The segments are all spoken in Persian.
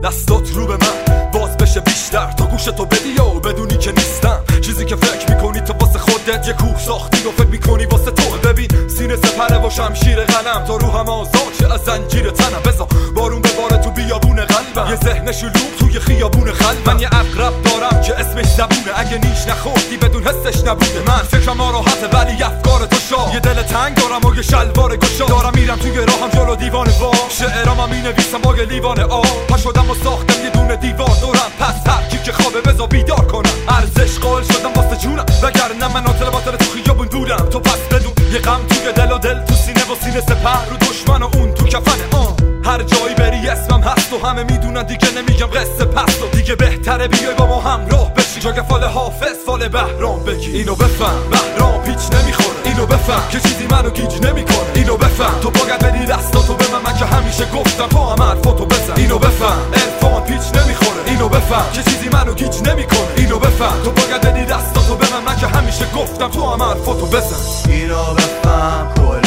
دستات رو به من باز بشه بیشتر تا گوشتو بدی و بدونی که نیستم چیزی که فکر میکنی تو واسه خودت یه کوه ساختی و فکر میکنی واسه تو. ببین سینه سپره و شمشیر قلم تا روحم آزاد شه از زنجیر تنم. بذار بارون بباره تو بیابون قلبم، یه ذهن شلوغ توی خیابون خلبم. من یه عقرب دارم که اسمش زبونه، اگه نیش نخوردی بدون حسش نبوده. من فکرم راحته ولی افکار تو شاه، یه دل تنگ دارم و یه شلوار گشا. دارم میرم توی راهم جلو دیوانه وا، شعرام می نویسم با یه لیوان آب. پا شدم و ساختم یه دونه دیوار دورم، پس هر کی که خوابه بذار بیدار کنم. ارزش قائل شدم واسه جونم، وگرنه من عاطل باطل تو خیابون دورم. تو پس بدون یه غم توی دل و دل تو سینه و سینه سپر رو دشمن و اون تو کفنه. هر جایی بری اسمم هست و همه میدونن دیگه نمیگم قصه پست و دیگه بهتره بیای با ما همراه بشی. جا فال حافظ فال بهرام بگی. اینو بفهم بهرام پیچ نمیخوره، اینو بفهم که چیزی منو گیج نمیکنه. اینو بفهم تو باید بدی دستاتو به من که همیشه گفتم تو هم حرفاتو بزن. اینو بفهم عرفان پیچ نمیخوره، اینو بفهم که چیزی منو گیج نمیکنه. اینو بفهم تو باید بدی دستاتو به من که همیشه گفتم تو هم حرفاتو بزن. اینو بفهم کل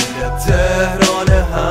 تهران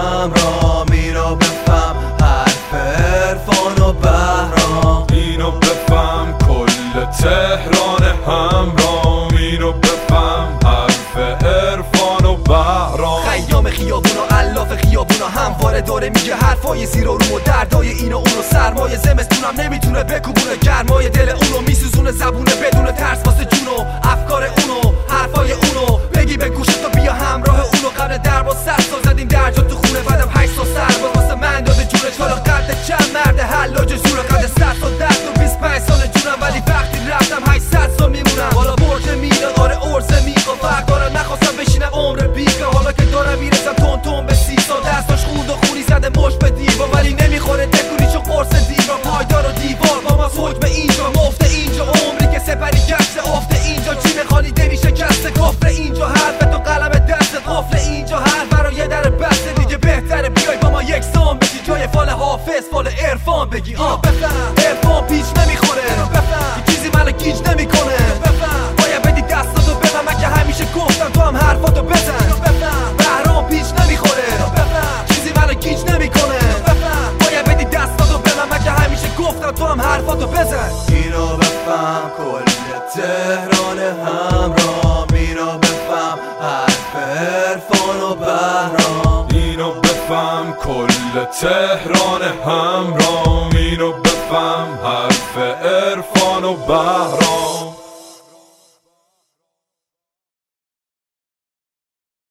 همراه، اینو بفهم حرف عرفان و بهرام. اینو بفهم کل تهران همراه، اینو بفهم حرف عرفان و بهرام. خیام خیابونا الاف خیابونا همواره داره میگه حرفای زیر و رو و دردای اینو اونو. سرمایه زمستونم نمیتونه بکوبونه، گرمای دل اونو میسوزونه زبونه بدون ترس واسه جونو. افکار اونو حرفای اونو بگی به گوشت و بیا همراه اونو. قبل در با 100 سال زدیم درجا تو خونه، بعدم 8 سال سرباز واسه من داده جونش. حالا قد چند مرد حلاج زوره، قد 100 سال درد و 25 سال جونم، ولی وقتی رفتم 800 سال میمونم. حالا برج میلاد آره ارز میقا فرق دارم، نخواستم بشینم عمر بیگا. حالا که دارم میرسم تون تون به 30 سال، دستاش خوند و خونی زده مش به دیوار، ولی نمیخوره تکونی چون قرص دیوار. پایدار و دیوار با ما حکم اینجا مفته، اینجا عمری که سپری کشت افته. اینجا چی میخوانی دلی شکسته کفر، اینجا حرف تو قلم دست قفل. اینجا هر برای یه در بسته دیگه بهتره بیای با ما یک سام بشی. جای فال حافظ فال عرفان بگی. بفهم عرفان پیچ نمیخوره، بفهم چیزی منو گیج نمیکنه. بفهم باید بدی دستاتو به من که همیشه گفتم تو هم حرفاتو بزن. بفهم بهرام پیچ نمیخوره، بفهم چیزی منو گیج نمیکنه. بفهم باید بدی دستاتو به من که همیشه گفتم تو هم حرفاتو بزن. اینو بفهم کل تهران همراه، اینو بفهم حرف عرفان و بهرام. اینو بفهم کل تهران همراه، اینو بفهم حرف عرفان و بهرام.